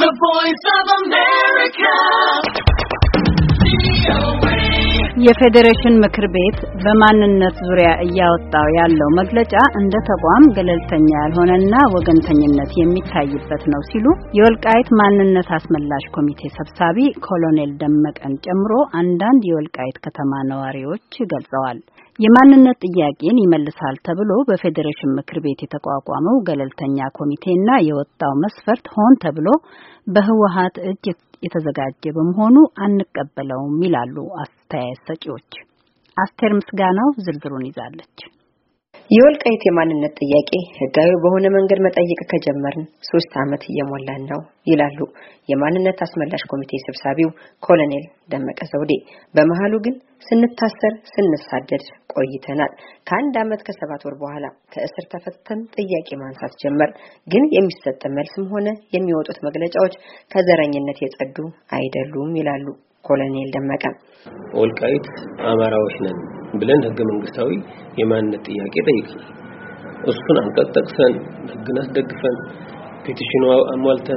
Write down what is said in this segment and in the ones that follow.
The Voice of America. የፌዴሬሽን ምክር ቤት በማንነት ዙሪያ እያወጣው ያለው መግለጫ እንደ ተቋም ገለልተኛ ያልሆነና ወገንተኝነት የሚታይበት ነው ሲሉ የወልቃይት ማንነት አስመላሽ ኮሚቴ ሰብሳቢ ኮሎኔል ደመቀን ጨምሮ አንዳንድ የወልቃይት ከተማ ነዋሪዎች ገልጸዋል። የማንነት ጥያቄን ይመልሳል ተብሎ በፌዴሬሽን ምክር ቤት የተቋቋመው ገለልተኛ ኮሚቴና የወጣው መስፈርት ሆን ተብሎ በህወሓት እጅ የተዘጋጀ በመሆኑ አንቀበለውም ይላሉ አስተያየት ሰጪዎች። አስቴር ምስጋናው ዝርዝሩን ይዛለች። የወልቃይት የማንነት ጥያቄ ህጋዊ በሆነ መንገድ መጠየቅ ከጀመርን 3 ዓመት እየሞላን ነው ይላሉ የማንነት አስመላሽ ኮሚቴ ሰብሳቢው ኮሎኔል ደመቀ ዘውዴ። በመሃሉ ግን ስንታሰር ስንሳደድ ቆይተናል። ከ1 ዓመት ከ7 ወር በኋላ ከእስር ተፈተን ጥያቄ ማንሳት ጀመር። ግን የሚሰጥ መልስም ሆነ የሚወጡት መግለጫዎች ከዘረኝነት የጸዱ አይደሉም ይላሉ ኮሎኔል ደመቀ። ወልቃይት አማራዎች ነን ብለን ህገ መንግስታዊ የማንነት ጥያቄ ጠይቀናል። እሱን አንቀጥቅሰን ህግን አስደግፈን ፔቲሽኑ አሟልተን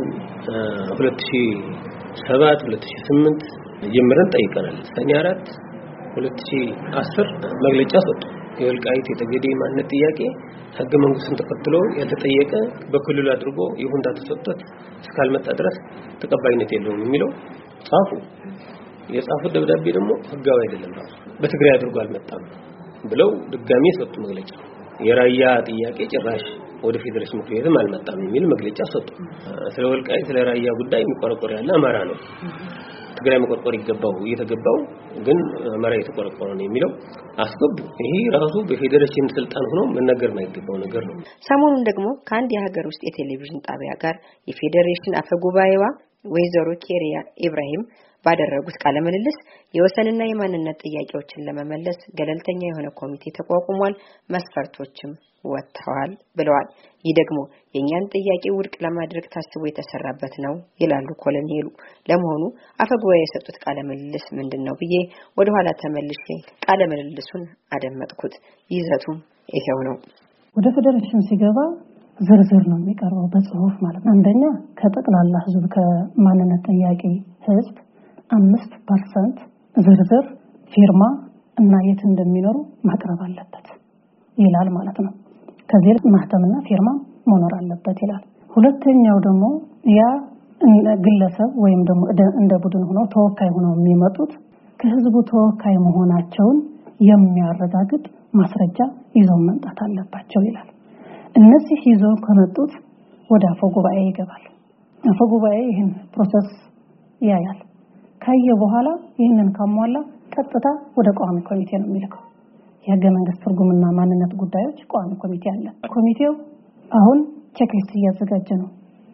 2007 2008 ጀምረን ጠይቀናል። ሰኔ 4 2010 መግለጫ ሰጡ። የወልቃይት የጠገዴ ማንነት ጥያቄ ህገ መንግስቱን ተከትሎ ያልተጠየቀ በክልሉ አድርጎ ይሁንታ ተሰጥቶት እስካልመጣ ድረስ ተቀባይነት የለውም የሚለው ጻፉ። የጻፉት ደብዳቤ ደግሞ ህጋዊ አይደለም ነው በትግራይ አድርጎ አልመጣም ብለው ድጋሚ ሰጡ መግለጫ። የራያ ጥያቄ ጭራሽ ወደ ፌዴሬሽን ምክር ቤትም አልመጣም የሚል መግለጫ ሰጡ። ስለ ወልቃይት ስለ ራያ ጉዳይ የሚቆረቆር ያለ አማራ ነው፣ ትግራይ መቆርቆር ይገባው እየተገባው ግን አማራ የተቆረቆረ ነው የሚለው አስገቡ። ይሄ ራሱ በፌዴሬሽን ስልጣን ሆኖ መነገር የማይገባው ነገር ነው። ሰሞኑን ደግሞ ከአንድ የሀገር ውስጥ የቴሌቪዥን ጣቢያ ጋር የፌዴሬሽን አፈጉባኤዋ ወይዘሮ ኬሪያ ኢብራሂም ባደረጉት ቃለ ምልልስ የወሰንና የማንነት ጥያቄዎችን ለመመለስ ገለልተኛ የሆነ ኮሚቴ ተቋቁሟል፣ መስፈርቶችም ወጥተዋል ብለዋል። ይህ ደግሞ የኛን ጥያቄ ውድቅ ለማድረግ ታስቦ የተሰራበት ነው ይላሉ ኮሎኔሉ። ለመሆኑ አፈጉባኤ የሰጡት ቃለ ምልልስ ምንድነው ብዬ ወደ ኋላ ተመልሼ ቃለ ምልልሱን አደመጥኩት። ይዘቱም ይሄው ነው። ወደ ፌዴሬሽን ሲገባ ዝርዝር ነው የሚቀርበው በጽሁፍ ማለት ነው። አንደኛ ከጠቅላላ ህዝብ ከማንነት ጥያቄ ህዝብ 5% ዝርዝር ፊርማ እና የት እንደሚኖሩ ማቅረብ አለበት ይላል ማለት ነው። ከዚህ ማህተምና ፊርማ መኖር አለበት ይላል። ሁለተኛው ደግሞ ያ ግለሰብ ወይም ደግሞ እንደ ቡድን ሆኖ ተወካይ ሆነው የሚመጡት ከህዝቡ ተወካይ መሆናቸውን የሚያረጋግጥ ማስረጃ ይዘው መምጣት አለባቸው ይላል። እነዚህ ይዘው ከመጡት ወደ አፈጉባኤ ይገባል። አፈጉባኤ ይህን ፕሮሰስ ያያል። ካየ በኋላ ይህንን ካሟላ ቀጥታ ወደ ቋሚ ኮሚቴ ነው የሚልከው። የህገ መንግስት ትርጉምና ማንነት ጉዳዮች ቋሚ ኮሚቴ አለ። ኮሚቴው አሁን ቼክሊስት እያዘጋጀ ነው።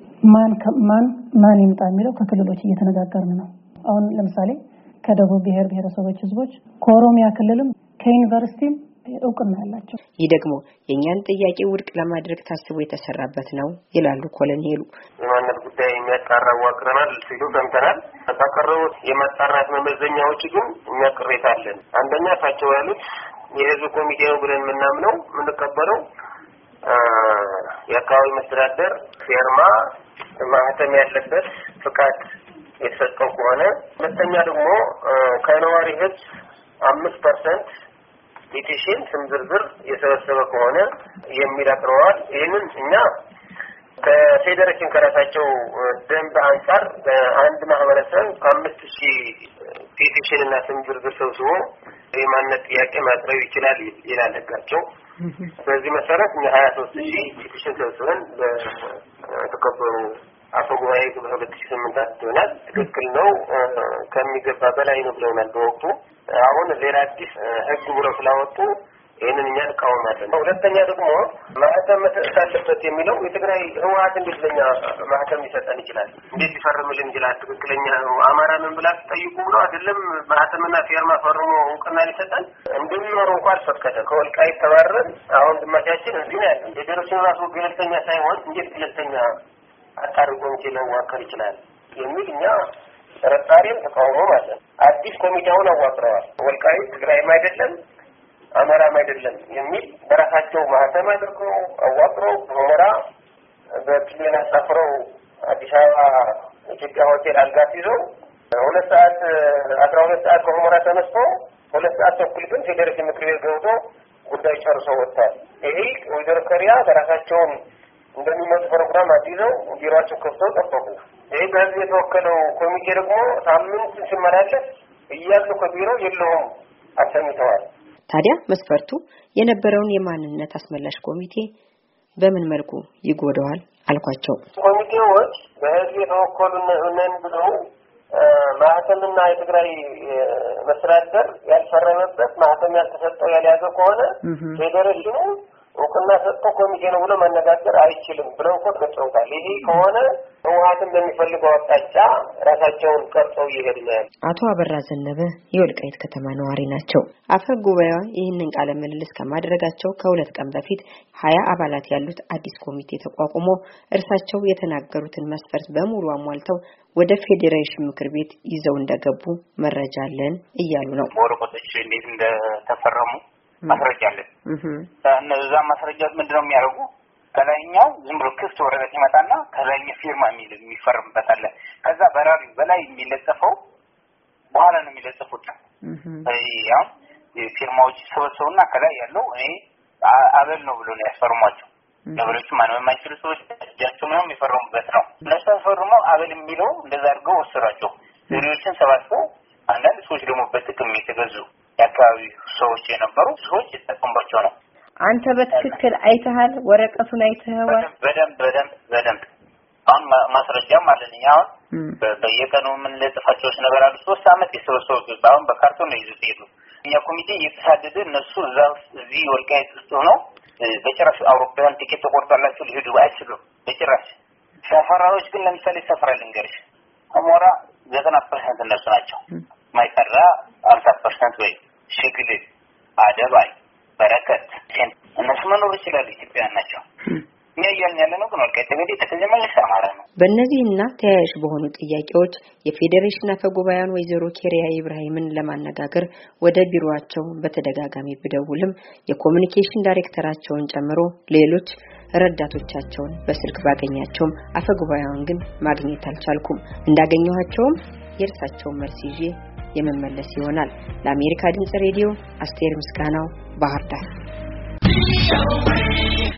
ማን ይምጣ የሚለው ከክልሎች እየተነጋገርን ነው። አሁን ለምሳሌ ከደቡብ ብሔረሰቦች ህዝቦች ከኦሮሚያ ክልልም ከዩኒቨርሲቲም እውቅና ያላቸው። ይህ ደግሞ የኛን ጥያቄ ውድቅ ለማድረግ ታስቦ የተሰራበት ነው ይላሉ ኮሎኔሉ። የማንነት ጉዳይ የሚያጣራ ዋቅረናል ሲሉ ሰምተናል። ተቀረሩት የማጣራት መመዘኛዎች ግን እኛ ቅሬታ አለን። አንደኛ ታቸው ያሉት የህዝብ ኮሚቴ ነው ብለን የምናምነው የምንቀበለው የአካባቢ መስተዳደር ፊርማ ማህተም ያለበት ፍቃድ የተሰጠው ከሆነ፣ ሁለተኛ ደግሞ ከነዋሪ ህዝብ 5% ፔቲሽን ስም ዝርዝር የሰበሰበ ከሆነ የሚል አቅርበዋል። ይህንን እኛ ከፌዴሬሽን ከራሳቸው ደንብ አንፃር አንድ ማህበረሰብ 5000 ፔቲሽን እና ስም ዝርዝር ሰብስቦ የማንነት ጥያቄ ማቅረብ ይችላል ይላል ህጋቸው። በዚህ መሰረት እኛ 23000 ፔቲሽን ሰብስበን በተከበሩ አፈጉባኤ በ2008 አድርገናል። ትክክል ነው፣ ከሚገባ በላይ ነው ብለውናል በወቅቱ። አሁን ሌላ አዲስ ህግ ብለው ስላወጡ ይሄንን እኛ እንቃወማለን። ሁለተኛ ደግሞ ማህተም መሰጠት አለበት የሚለው የትግራይ ህወሓት እንዴት ለኛ ማህተም ሊሰጠን ይችላል? እንዴት ሊፈርምልን ይችላል? ትክክለኛ አማራ ምን ብላ ጠይቁ ብሎ አይደለም ማህተምና ፊርማ ፈርሞ እውቅና ሊሰጠን እንደሚኖር እንኳን ፈቀደ። ከወልቃይት ተባረን አሁን ግማሻችን እዚህ ነው ያለው። የፌዴሬሽን ራሱ ገለልተኛ ሳይሆን እንዴት ገለልተኛ አጣሪ ኮሚቴ ሊዋቀር ይችላል የሚል እኛ ተረጣሪም ተቃውሞ ማለት አዲስ ኮሚቴውን አዋቅረዋል። ወልቃይት ትግራይም አይደለም አማራም አይደለም የሚል በራሳቸው ማህተም አድርገው አዋቅረው በመራ በፕሌን አሳፍረው አዲስ አበባ ኢትዮጵያ ሆቴል አልጋ ይዘው 2 ሰዓት 12 ሰዓት ከሁመራ ተነስቶ 2 ሰዓት ተኩል ግን ፌዴሬሽን ምክር ቤት ገብቶ ጉዳይ ጨርሶ ወጥቷል። ይሄ ወይዘሮ ከሪያ በራሳቸው እንደሚመጡ ፕሮግራም አዲዘው ቢሮአቸው ከፍተው ጠበቁ። ይሄ በህዝብ የተወከለው ኮሚቴ ደግሞ ሳምንት ሲመላለስ እያሉ ከቢሮ የለውም አሰምተዋል። ታዲያ መስፈርቱ የነበረውን የማንነት አስመላሽ ኮሚቴ በምን መልኩ ይጎዳዋል አልኳቸው። ኮሚቴዎች በህዝብ የተወከሉ ነን ብለው ማህተምና የትግራይ መስተዳድር ያልፈረመበት ማህተም ያልተሰጠው ያልያዘ ከሆነ ፌዴሬሽኑ ወቅና ሰጥቶ ኮሚቴ ነው ብሎ መነጋገር አይችልም ብለው ተጠቅሰውታል። ይሄ ከሆነ ህወሓትን በሚፈልገው አቅጣጫ ራሳቸውን ቀርጸው ይሄዳሉ። አቶ አበራ ዘነበ የወልቃይት ከተማ ነዋሪ ናቸው። አፈ ጉባኤዋ ይህንን ቃለ ምልልስ ከማድረጋቸው ከ2 ቀን በፊት 20 አባላት ያሉት አዲስ ኮሚቴ ተቋቁሞ እርሳቸው የተናገሩትን መስፈርት በሙሉ አሟልተው ወደ ፌዴሬሽን ምክር ቤት ይዘው እንደገቡ መረጃ አለን እያሉ ነው። ወረቀቶች እንዴት እንደተፈረሙ ማስረጃ አለን። እነዛ ማስረጃዎች ምንድነው የሚያደርጉ? ከላይኛው ዝም ብሎ ክፍት ወረቀት ይመጣና ከላይኛው ፊርማ የሚፈርምበት አለ። ከዛ በራሪ በላይ የሚለጠፈው በኋላ ነው የሚለጠፉት። ያው ፊርማዎች ሰበሰቡና ከላይ ያለው እኔ አበል ነው ብሎ ነው ያስፈርሟቸው። ነገሮች ማንም የማይችሉ ሰዎች እጃቸው ነው የሚፈርሙበት ነው። እነሱ ፈርመው አበል የሚለው እንደዛ አድርገው ወሰዷቸው። ሌሎችን ሰባስበው አንዳንድ ሰዎች ደግሞ በጥቅም የተገዙ የአካባቢ ሰዎች የነበሩ ሰዎች የተጠቀሙባቸው ነው። አንተ በትክክል አይተሃል? ወረቀቱን አይተኸዋል? በደንብ አሁን ማስረጃም አለኝ። አሁን በየቀኑ ምን ለጥፋቸው ነገር አሉ። 3 አመት የሰበሰቡ አሁን በካርቶን ነው ይዘው ይሄዱ። እኛ ኮሚቴ እየተሳደደ እነሱ እዚህ ወልቃይት ውስጥ ሆነው በጭራሽ አውሮፕላን ቲኬት ተቆርጦላቸው ሊሄዱ አይችሉም በጭራሽ። ሰፈራዎች ግን ለምሳሌ ሰፈራ ልንገርሽ ሁመራ 90% እነሱ ናቸው። ማይቀራ 50% ወይ ሽግል አደባይ በረከት እነሱ መኖር ይችላሉ። ኢትዮጵያውያን ናቸው። እኛን ያለነው ግን ወልቃይት ጠገዴ ተከዘመልስ አማራ ነው። በእነዚህና ተያያዥ በሆኑ ጥያቄዎች የፌዴሬሽን አፈ ጉባኤዋን ወይዘሮ ኬሪያ ኢብራሂምን ለማነጋገር ወደ ቢሮአቸው በተደጋጋሚ ብደውልም የኮሙኒኬሽን ዳይሬክተራቸውን ጨምሮ ሌሎች ረዳቶቻቸውን በስልክ ባገኛቸውም አፈ ጉባኤዋን ግን ማግኘት አልቻልኩም። እንዳገኘኋቸውም የእርሳቸውን መልስ ይዤ የመመለስ ይሆናል። ለአሜሪካ ድምጽ ሬዲዮ አስቴር ምስጋናው ባህር ዳር።